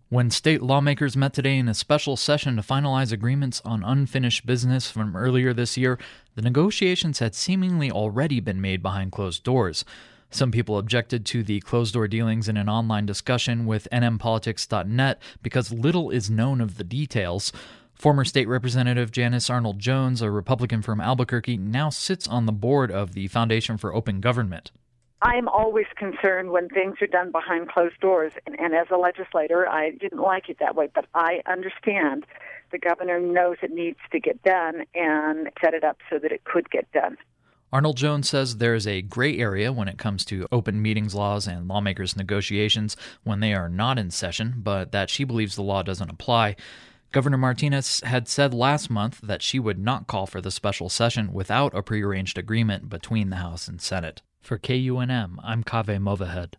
When state lawmakers met today in a special session to finalize agreements on unfinished business from earlier this year, the negotiations had seemingly already been made behind closed doors. Some people objected to the closed-door dealings in an online discussion with nmpolitics.net because little is known of the details. Former State Representative Janice Arnold Jones, a Republican from Albuquerque, now sits on the board of the Foundation for Open Government. I'm always concerned when things are done behind closed doors, and as a legislator, I didn't like it that way, but I understand the governor knows it needs to get done and set it up so that it could get done. Arnold Jones says there is a gray area when it comes to open meetings laws and lawmakers' negotiations when they are not in session, but that she believes the law doesn't apply. Governor Martinez had said last month that she would not call for the special session without a prearranged agreement between the House and Senate. For KUNM, I'm Kaveh Movahed.